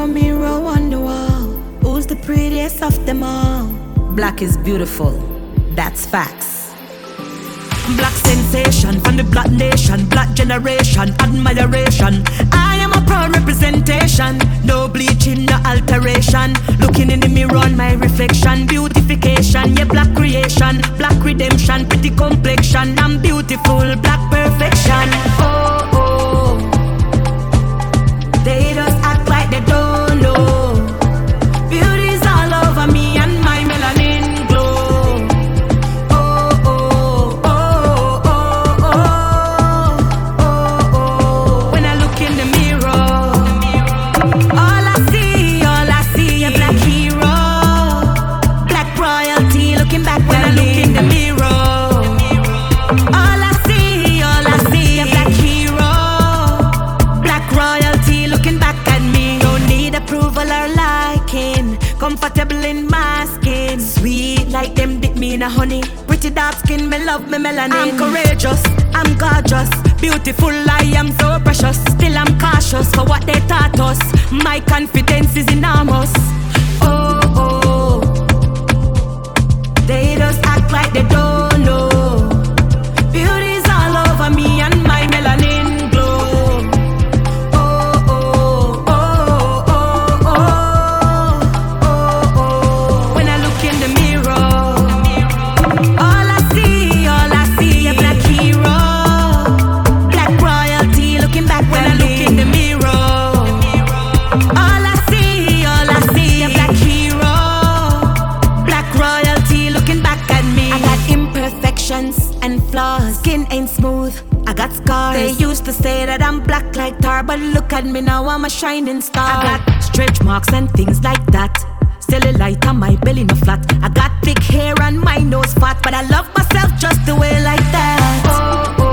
mirror on the wall, who's the prettiest of them all? Black is beautiful, that's facts. Black sensation from the black nation, black generation, admiration. I am a proud representation. No bleaching, no alteration. Looking in the mirror on my reflection. Beautification, yeah, black creation, black redemption, pretty complexion. I'm beautiful, black perfection. Oh, oh. They just act like they don't know. Beauty's all over me and my melanin glow. Comfortable in my skin, sweet like them dip me in a honey. Pretty dark skin, me love me melanin. I'm courageous, I'm gorgeous, beautiful, I am so precious. Still I'm cautious for what they taught us. My confidence is enormous. Oh, oh. They just act like they don't know. Beauty's all over me and my melanin glow. And flaws, skin ain't smooth, I got scars. They used to say that I'm black like tar, but look at me now, I'm a shining star. I got stretch marks and things like that. Cellulite on my belly, no flat. I got thick hair and my nose fat, but I love myself just the way like that. Oh, oh.